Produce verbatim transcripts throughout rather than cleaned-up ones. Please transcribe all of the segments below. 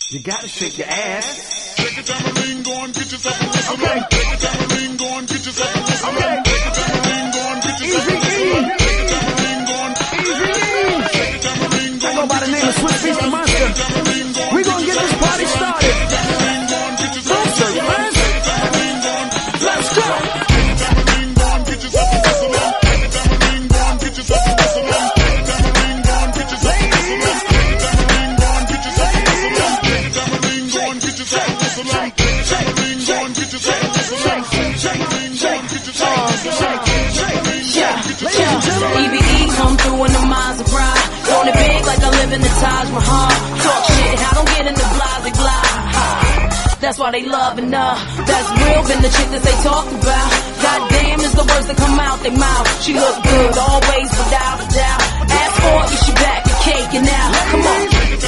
You gotta shake your ass. Take a tambourine, go and get yourself a whistle. Okay. Take a tambourine, go and get yourself a whistle. Okay. Take a tambourine, go and get yourself a whistle. Take a tambourine, go and Easy E. take a tambourine, go I go by the name of Swiss Beast the Monster. We gonna get this party started. Don't serve, man. Let's go. E B E come through in the Maserati. Throwing it big like I live in the Taj Mahal. Talk shit, I don't get in the blase blah. That's why they loving her. That's real, been the chick that they talked about. Goddamn is the words that come out their mouth. She look good always without a doubt. Ask for it, yeah, she back and caking now. Come on.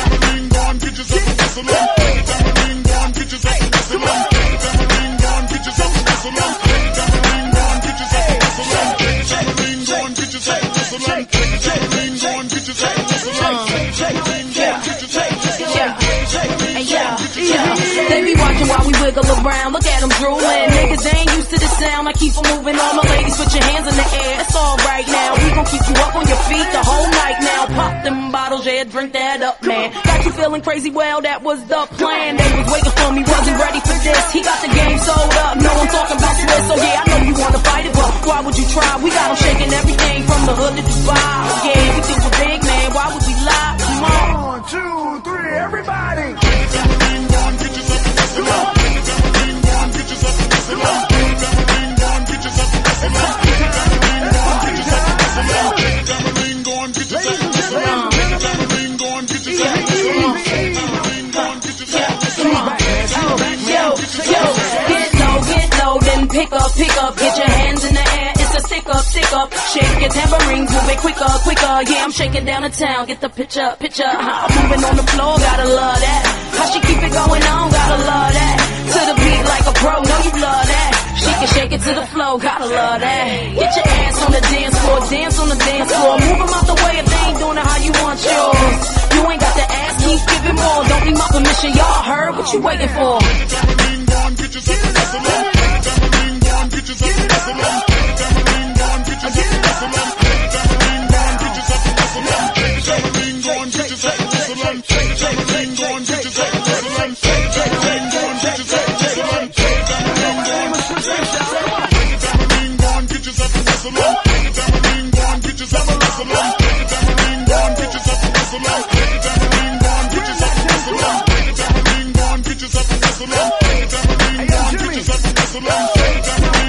They be watching while we wiggle around. Look at them drooling. Niggas ain't used to the sound. I keep them moving. All my ladies, put your hands in the air. It's all right now. We gon' keep you up on your feet the whole night now. Pop them bottles, yeah, drink that up, man. Got you feeling crazy? Well, that was the plan. They was waiting for me, wasn't ready for this. He got the game sold up. No, I'm talking about Swiss. So yeah, I know you wanna fight it, but why would you try? We got them shaking everything from the hood to Dubai. Yeah, we think we're big, man. Why would we lie? Come on. One, two, three, everybody. Pick up, pick up, get your hands in the air. It's a stick up, stick up. Shake your tambourines, move it quicker, quicker. Yeah, I'm shaking down the town. Get the picture, picture. I'm moving on the floor, gotta love that. How she keep it going on, gotta love that. To the beat like a pro, know you love that. She can shake it to the flow, gotta love that. Get your ass on the dance floor, dance on the dance floor. Move them out the way if they ain't doing it how you want yours. You ain't got to ask, keep giving more. Don't need my permission, y'all heard what you waiting for. Hey, yo, Jimmy.